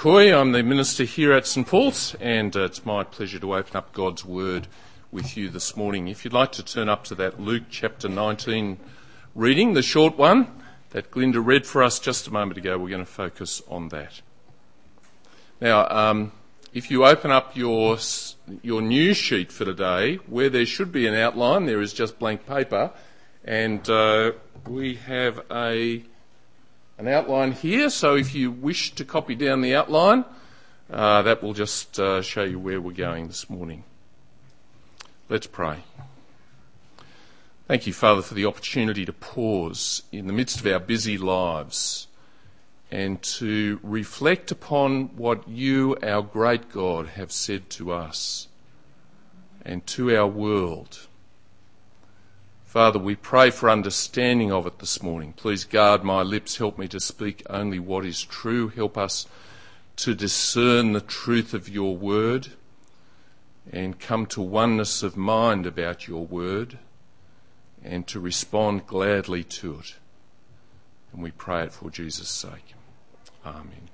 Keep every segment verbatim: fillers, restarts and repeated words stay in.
Coy, I'm the minister here at St Paul's, and uh, it's my pleasure to open up God's Word with you this morning. If you'd like to turn up to that Luke chapter nineteen reading, the short one that Glinda read for us just a moment ago, we're going to focus on that. Now, um, if you open up your your news sheet for today, where there should be an outline, there is just blank paper, and uh, we have a an outline here, so if you wish to copy down the outline, uh, that will just uh, show you where we're going this morning. Let's pray. Thank you, Father, for the opportunity to pause in the midst of our busy lives and to reflect upon what you, our great God, have said to us and to our world. Father, we pray for understanding of it this morning. Please guard my lips. Help me to speak only what is true. Help us to discern the truth of your word and come to oneness of mind about your word and to respond gladly to it. And we pray it for Jesus' sake. Amen.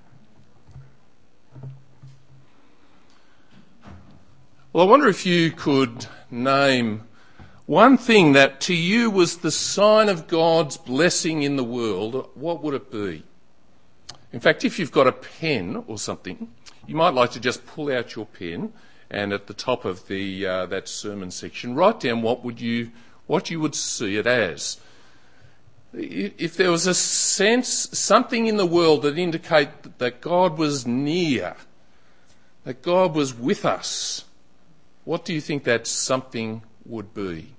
Well, I wonder if you could name one thing that to you was the sign of God's blessing in the world. What would it be? In fact, if you've got a pen or something, you might like to just pull out your pen and at the top of the uh, that sermon section, write down what would you what you would see it as. If there was a sense, something in the world that indicated that God was near, that God was with us, what do you think that something would be?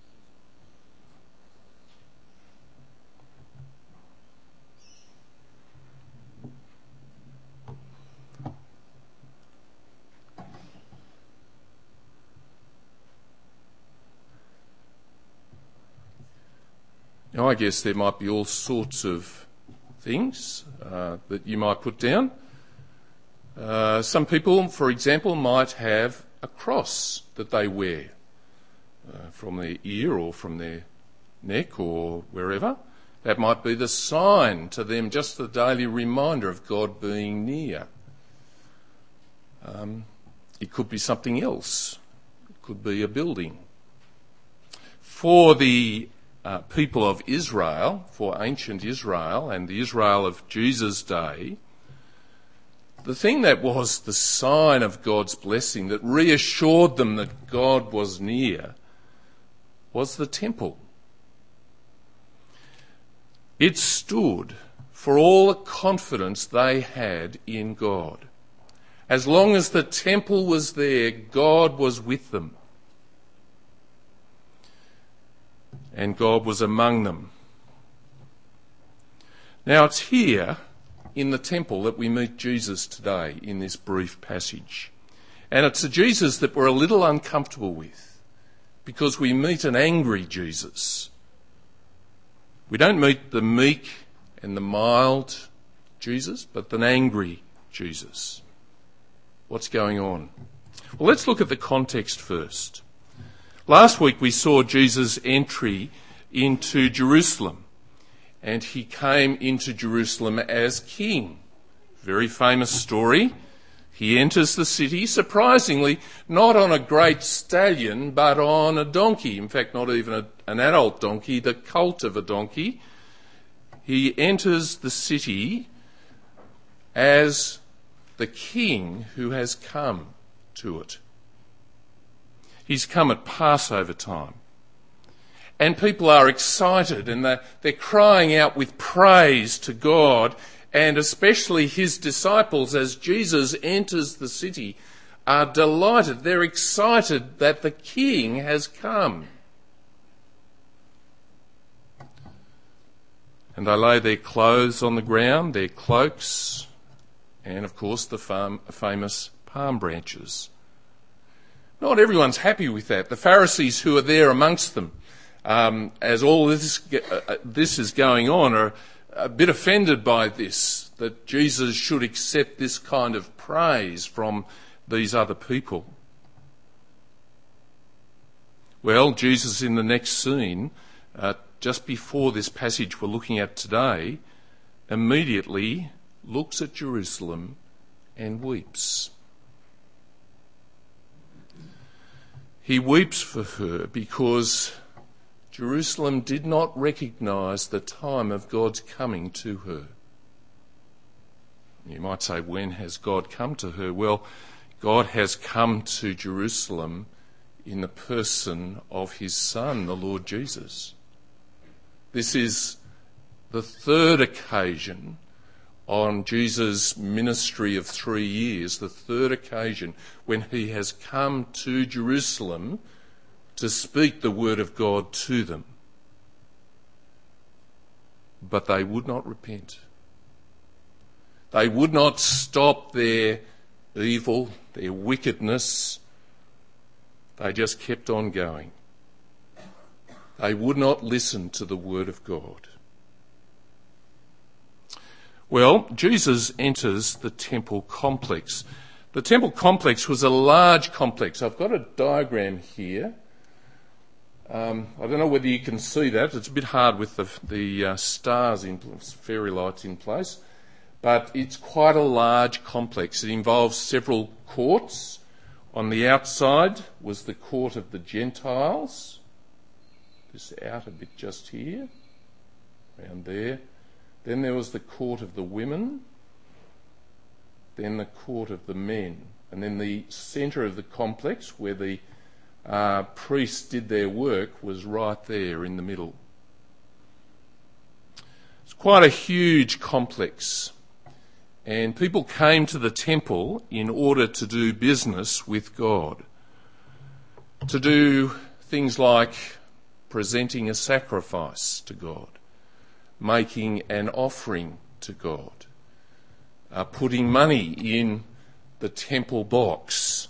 Now, I guess there might be all sorts of things uh, that you might put down. Uh, some people, for example, might have a cross that they wear uh, from their ear or from their neck or wherever. That might be the sign to them, just the daily reminder of God being near. Um, it could be something else. It could be a building. For the Uh, people of Israel, for ancient Israel and the Israel of Jesus' day, the thing that was the sign of God's blessing, that reassured them that God was near, was the temple. It stood for all the confidence they had in God. As long as the temple was there, God was with them. And God was among them. Now it's here in the temple that we meet Jesus today in this brief passage. And it's a Jesus that we're a little uncomfortable with because we meet an angry Jesus. We don't meet the meek and the mild Jesus, but an angry Jesus. What's going on? Well, let's look at the context first. Last week we saw Jesus' entry into Jerusalem, and he came into Jerusalem as king. Very famous story. He enters the city, surprisingly, not on a great stallion, but on a donkey. In fact, not even a, an adult donkey, the colt of a donkey. He enters the city as the king who has come to it. He's come at Passover time. And people are excited and they're, they're crying out with praise to God, and especially his disciples as Jesus enters the city are delighted. They're excited that the king has come. And they lay their clothes on the ground, their cloaks, and of course the fam- famous palm branches. Not everyone's happy with that. The Pharisees who are there amongst them, um, as all this, uh, this is going on, are a bit offended by this, that Jesus should accept this kind of praise from these other people. Well, Jesus in the next scene, uh, just before this passage we're looking at today, immediately looks at Jerusalem and weeps. He weeps for her because Jerusalem did not recognise the time of God's coming to her. You might say, when has God come to her? Well, God has come to Jerusalem in the person of his Son, the Lord Jesus. This is the third occasion on Jesus' ministry of three years, the third occasion when he has come to Jerusalem to speak the word of God to them. But they would not repent. They would not stop their evil, their wickedness. They just kept on going. They would not listen to the word of God. Well, Jesus enters the temple complex. The temple complex was a large complex. I've got a diagram here. Um, I don't know whether you can see that. It's a bit hard with the, the uh, stars, in fairy lights in place. But it's quite a large complex. It involves several courts. On the outside was the court of the Gentiles. This outer bit just here, around there. Then there was the court of the women, then the court of the men, and then the centre of the complex where the uh, priests did their work was right there in the middle. It's quite a huge complex, and people came to the temple in order to do business with God, to do things like presenting a sacrifice to God, making an offering to God, uh, putting money in the temple box.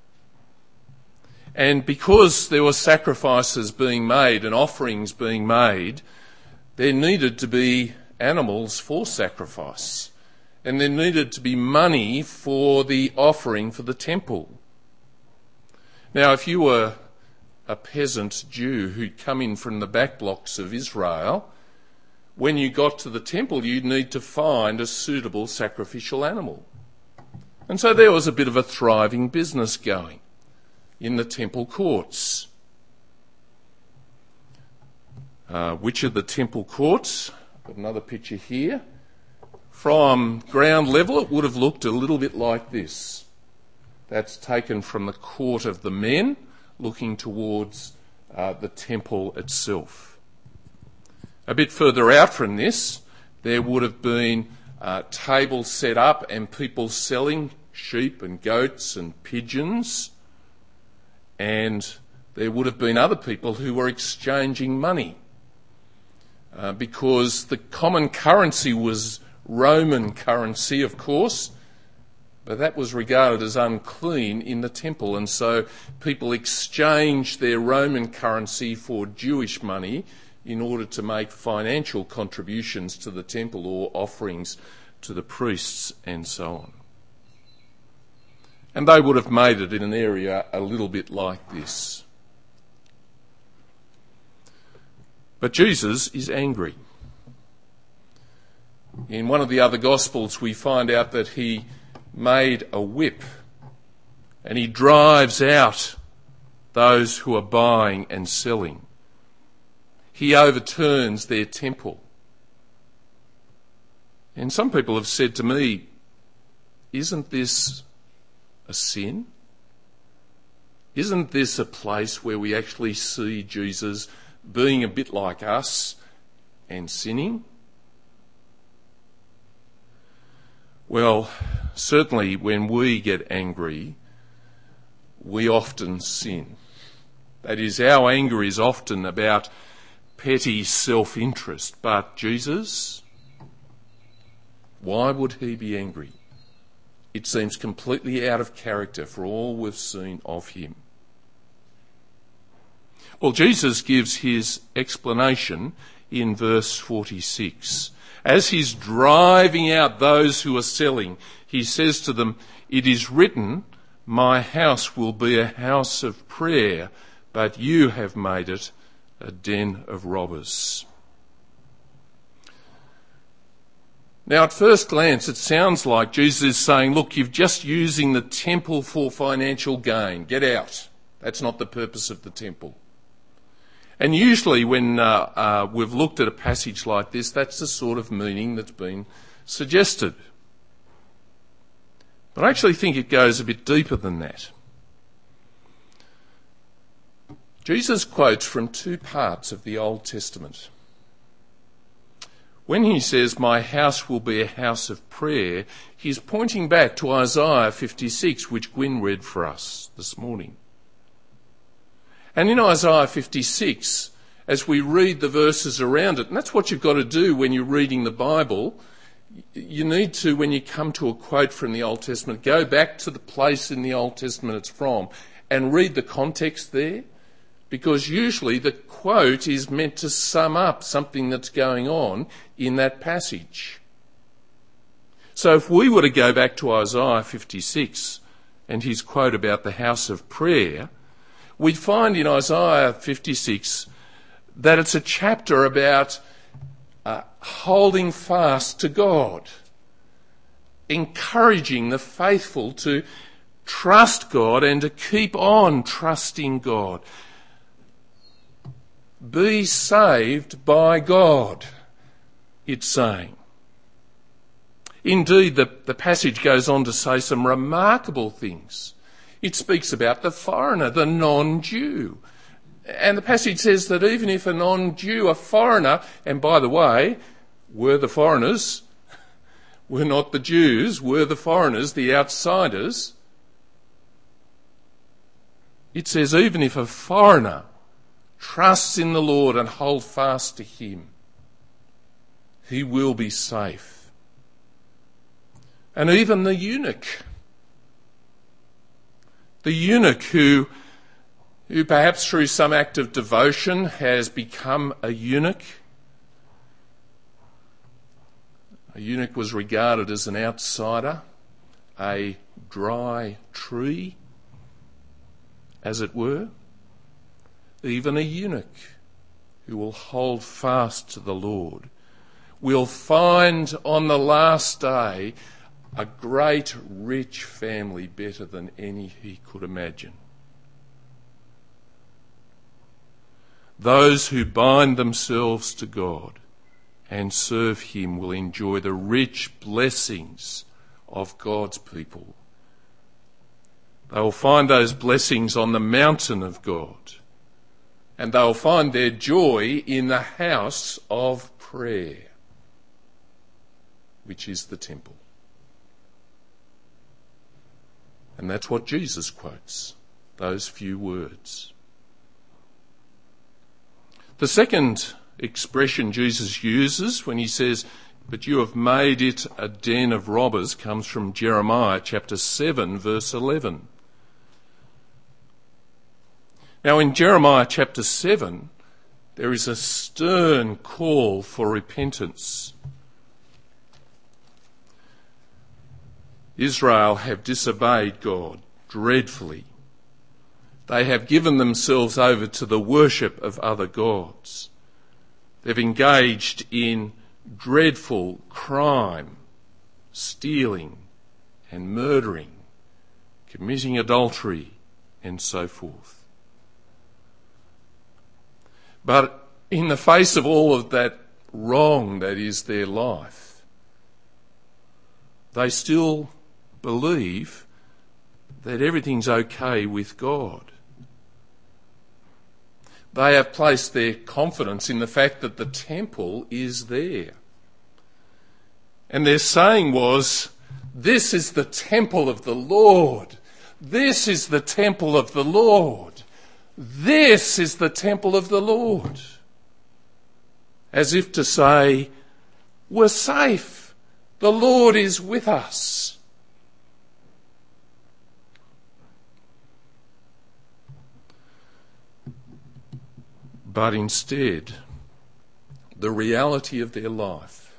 And because there were sacrifices being made and offerings being made, there needed to be animals for sacrifice. And there needed to be money for the offering for the temple. Now, if you were a peasant Jew who'd come in from the back blocks of Israel, when you got to the temple, you'd need to find a suitable sacrificial animal. And so there was a bit of a thriving business going in the temple courts. Uh, which of the temple courts? Got another picture here. From ground level, it would have looked a little bit like this. That's taken from the court of the men, looking towards uh, the temple itself. A bit further out from this, there would have been uh, tables set up and people selling sheep and goats and pigeons, and there would have been other people who were exchanging money uh, because the common currency was Roman currency, of course, but that was regarded as unclean in the temple, and so people exchanged their Roman currency for Jewish money in order to make financial contributions to the temple or offerings to the priests and so on. And they would have made it in an area a little bit like this. But Jesus is angry. In one of the other Gospels, we find out that he made a whip and he drives out those who are buying and selling. He overturns their temple. And some people have said to me, isn't this a sin? Isn't this a place where we actually see Jesus being a bit like us and sinning? Well, certainly when we get angry, we often sin. That is, our anger is often about petty self-interest. But Jesus, why would he be angry? It seems completely out of character for all we've seen of him. Well, Jesus gives his explanation in verse forty-six. As he's driving out those who are selling, he says to them, "It is written, my house will be a house of prayer, but you have made it a den of robbers." Now, at first glance, it sounds like Jesus is saying, look, you're just using the temple for financial gain. Get out. That's not the purpose of the temple. And usually when uh, uh, we've looked at a passage like this, that's the sort of meaning that's been suggested. But I actually think it goes a bit deeper than that. Jesus quotes from two parts of the Old Testament. When he says, my house will be a house of prayer, he's pointing back to Isaiah fifty-six, which Gwyn read for us this morning. And in Isaiah fifty-six, as we read the verses around it, and that's what you've got to do when you're reading the Bible, you need to, when you come to a quote from the Old Testament, go back to the place in the Old Testament it's from and read the context there, because usually the quote is meant to sum up something that's going on in that passage. So if we were to go back to Isaiah fifty-six and his quote about the house of prayer, we'd find in Isaiah fifty-six that it's a chapter about uh, holding fast to God, encouraging the faithful to trust God and to keep on trusting God. Be saved by God, it's saying. Indeed, the, the passage goes on to say some remarkable things. It speaks about the foreigner, the non-Jew. And the passage says that even if a non-Jew, a foreigner, and by the way, were the foreigners, were not the Jews, were the foreigners, the outsiders, it says even if a foreigner trusts in the Lord and hold fast to him, he will be safe. And even the eunuch, the eunuch who, who perhaps through some act of devotion has become a eunuch. A eunuch was regarded as an outsider, a dry tree, as it were. Even a eunuch who will hold fast to the Lord will find on the last day a great rich family better than any he could imagine. Those who bind themselves to God and serve him will enjoy the rich blessings of God's people. They will find those blessings on the mountain of God. And they'll find their joy in the house of prayer, which is the temple. And that's what Jesus quotes, those few words. The second expression Jesus uses when he says, but you have made it a den of robbers, comes from Jeremiah chapter seven, verse eleven. Now in Jeremiah chapter seven, there is a stern call for repentance. Israel have disobeyed God dreadfully. They have given themselves over to the worship of other gods. They've engaged in dreadful crime, stealing and murdering, committing adultery and so forth. But in the face of all of that wrong that is their life, they still believe that everything's okay with God. They have placed their confidence in the fact that the temple is there. And their saying was, this is the temple of the Lord. This is the temple of the Lord. This is the temple of the Lord. As if to say, we're safe. The Lord is with us. But instead, the reality of their life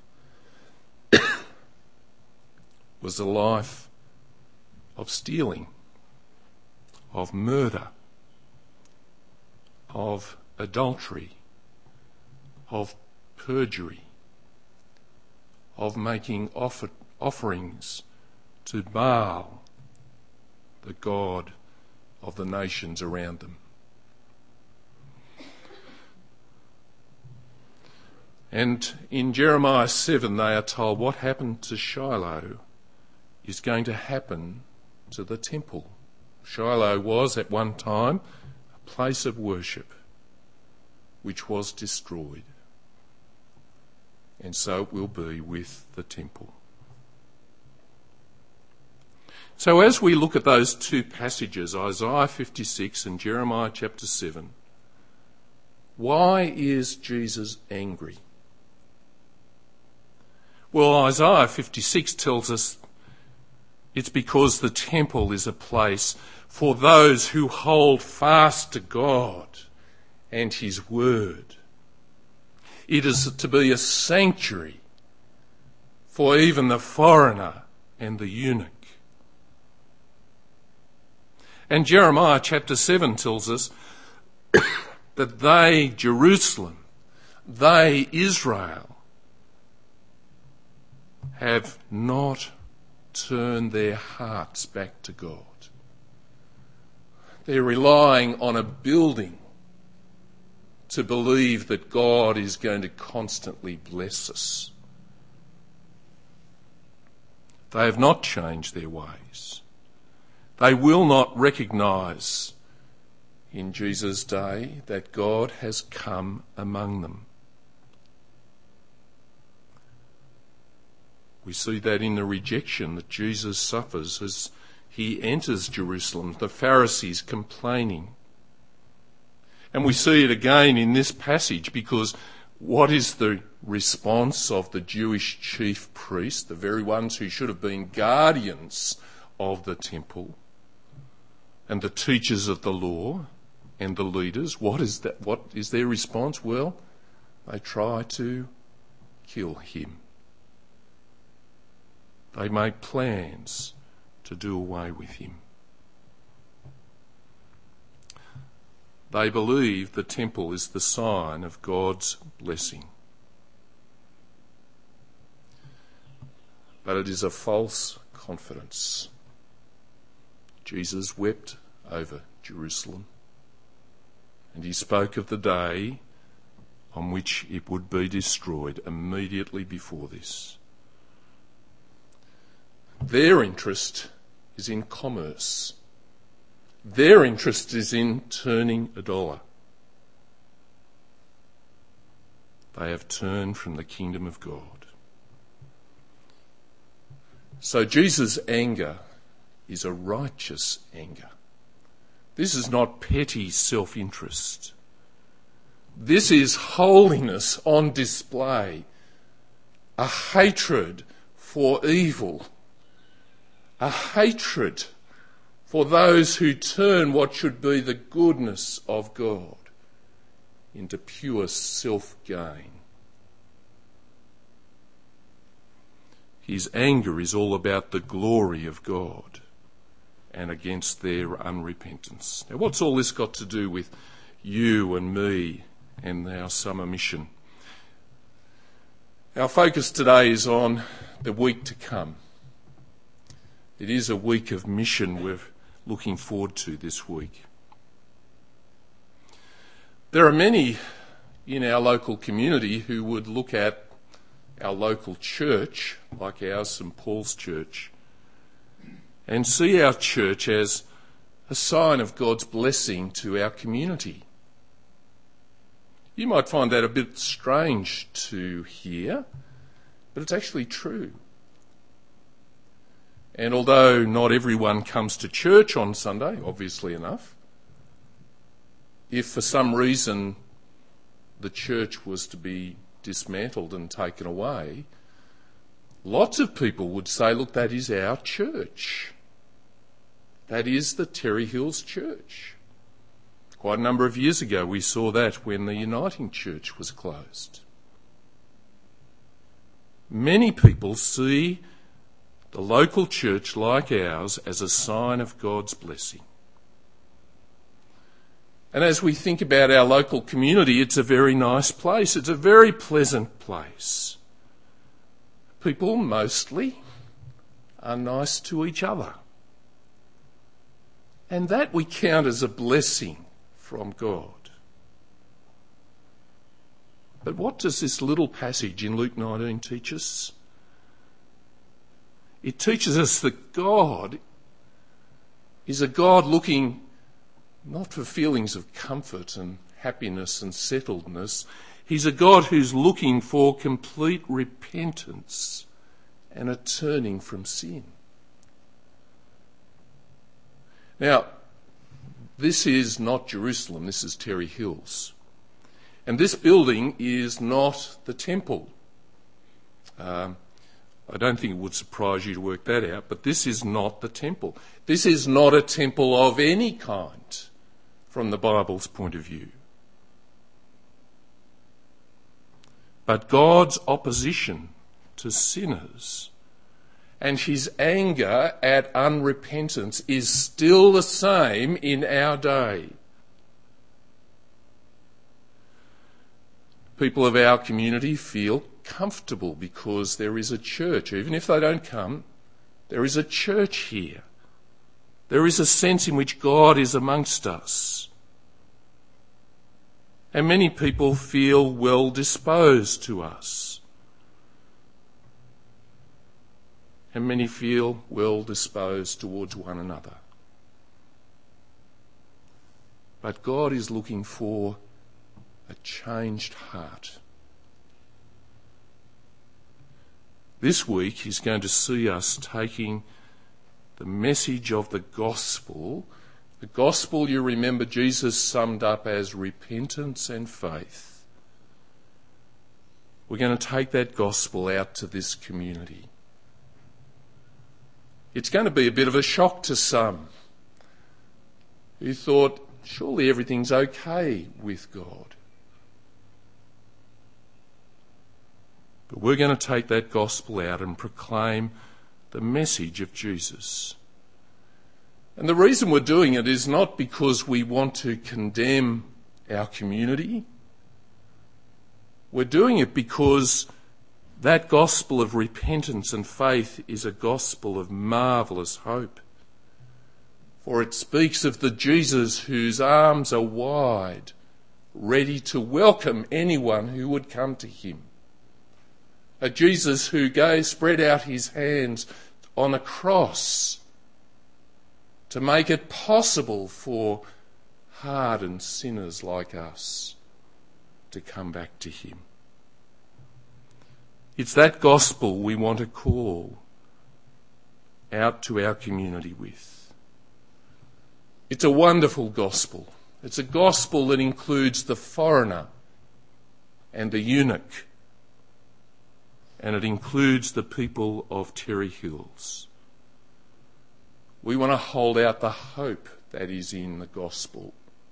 was a life of stealing, of murder, of adultery, of perjury, of making offer, offerings to Baal, the god of the nations around them. And in Jeremiah seven they are told what happened to Shiloh is going to happen to the temple. Shiloh was at one time a place of worship which was destroyed. And so it will be with the temple. So as we look at those two passages, Isaiah fifty-six and Jeremiah chapter seven, why is Jesus angry? Well, Isaiah fifty-six tells us it's because the temple is a place for those who hold fast to God and his word. It is to be a sanctuary for even the foreigner and the eunuch. And Jeremiah chapter seven tells us that they, Jerusalem, they, Israel, have not turned their hearts back to God. They're relying on a building to believe that God is going to constantly bless us. They have not changed their ways. They will not recognise in Jesus' day that God has come among them. We see that in the rejection that Jesus suffers as he enters Jerusalem, the Pharisees complaining. And we see it again in this passage because what is the response of the Jewish chief priests, the very ones who should have been guardians of the temple, and the teachers of the law and the leaders? What is that? What is their response? Well, they try to kill him. They make plans to do away with him. They believe the temple is the sign of God's blessing. But it is a false confidence. Jesus wept over Jerusalem, and he spoke of the day on which it would be destroyed immediately before this. Their interest is in commerce. Their interest is in turning a dollar. They have turned from the kingdom of God. So Jesus' anger is a righteous anger. This is not petty self-interest. This is holiness on display, a hatred for evil, a hatred for those who turn what should be the goodness of God into pure self-gain. His anger is all about the glory of God and against their unrepentance. Now, what's all this got to do with you and me and our summer mission? Our focus today is on the week to come. It is a week of mission we're looking forward to this week. There are many in our local community who would look at our local church, like ours, St Paul's Church, and see our church as a sign of God's blessing to our community. You might find that a bit strange to hear, but it's actually true. And although not everyone comes to church on Sunday, obviously enough, if for some reason the church was to be dismantled and taken away, lots of people would say, look, that is our church. That is the Terry Hills Church. Quite a number of years ago we saw that when the Uniting Church was closed. Many people see the local church like ours as a sign of God's blessing. And as we think about our local community, it's a very nice place. It's a very pleasant place. people mostly are nice to each other. And that we count as a blessing from God. But what does this little passage in Luke nineteen teach us? It teaches us that God is a God looking not for feelings of comfort and happiness and settledness. He's a God who's looking for complete repentance and a turning from sin. Now, this is not Jerusalem, this is Terry Hills. And this building is not the temple. Um, I don't think it would surprise you to work that out, but this is not the temple. This is not a temple of any kind from the Bible's point of view. But God's opposition to sinners and his anger at unrepentance is still the same in our day. People of our community feel comfortable because there is a church. Even if they don't come, there is a church here. There is a sense in which God is amongst us. And many people feel well disposed to us. And many feel well disposed towards one another. But God is looking for a changed heart. This week he's going to see us taking the message of the gospel. The gospel, you remember, Jesus summed up as repentance and faith. We're going to take that gospel out to this community. It's going to be a bit of a shock to some who thought, surely everything's okay with God. But we're going to take that gospel out and proclaim the message of Jesus. And the reason we're doing it is not because we want to condemn our community. We're doing it because that gospel of repentance and faith is a gospel of marvellous hope. For it speaks of the Jesus whose arms are wide, ready to welcome anyone who would come to him. A Jesus who gave, spread out his hands on a cross to make it possible for hardened sinners like us to come back to him. It's that gospel we want to call out to our community with. It's a wonderful gospel. It's a gospel that includes the foreigner and the eunuch, and it includes the people of Terry Hills. We want to hold out the hope that is in the gospel.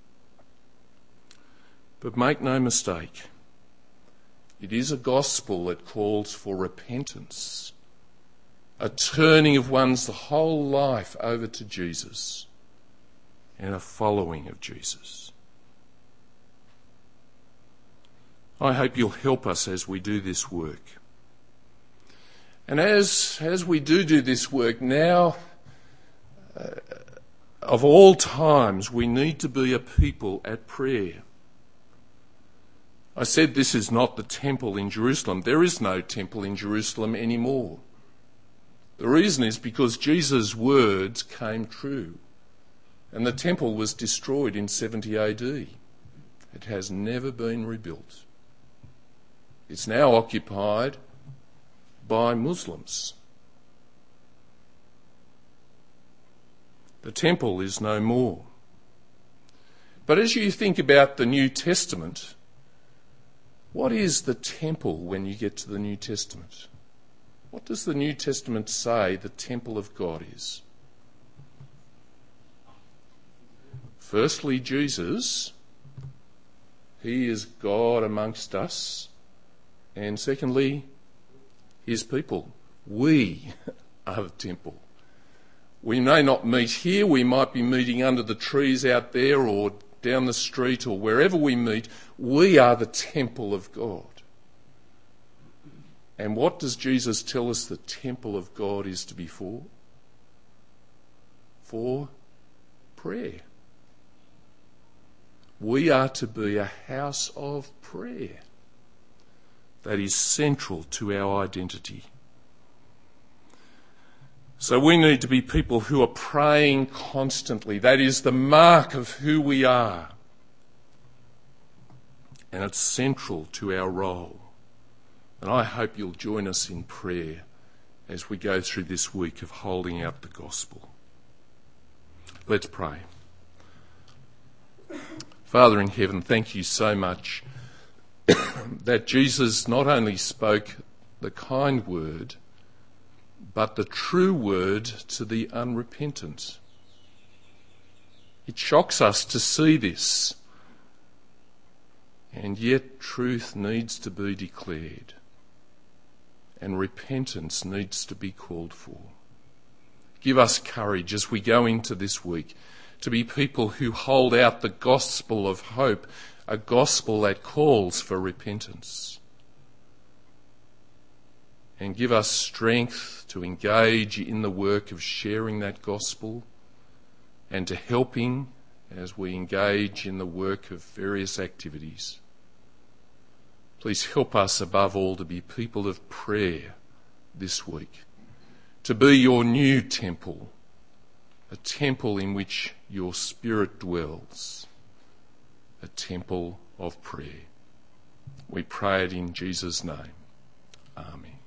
But make no mistake, it is a gospel that calls for repentance, a turning of one's whole life over to Jesus, and a following of Jesus. I hope you'll help us as we do this work. And as, as we do do this work now, uh, of all times, we need to be a people at prayer. I said this is not the temple in Jerusalem. There is no temple in Jerusalem anymore. The reason is because Jesus' words came true, and the temple was destroyed in seventy A D. It has never been rebuilt. It's now occupied by Muslims. The temple is no more. But as you think about the New Testament, what is the temple when you get to the New Testament? What does the New Testament say the temple of God is? Firstly, Jesus. He is God amongst us. And secondly, his people. We are the temple. We may not meet here, we might be meeting under the trees out there or down the street or wherever we meet. We are the temple of God. And what does Jesus tell us the temple of God is to be for? For prayer. We are to be a house of prayer. That is central to our identity. So we need to be people who are praying constantly. That is the mark of who we are. And it's central to our role. And I hope you'll join us in prayer as we go through this week of holding out the gospel. Let's pray. Father in heaven, thank you so much that Jesus not only spoke the kind word, but the true word to the unrepentant. It shocks us to see this, and yet truth needs to be declared, and repentance needs to be called for. Give us courage as we go into this week to be people who hold out the gospel of hope, a gospel that calls for repentance. And give us strength to engage in the work of sharing that gospel and to helping as we engage in the work of various activities. Please help us above all to be people of prayer this week, to be your new temple, a temple in which your Spirit dwells, a temple of prayer. We pray it in Jesus' name. Amen.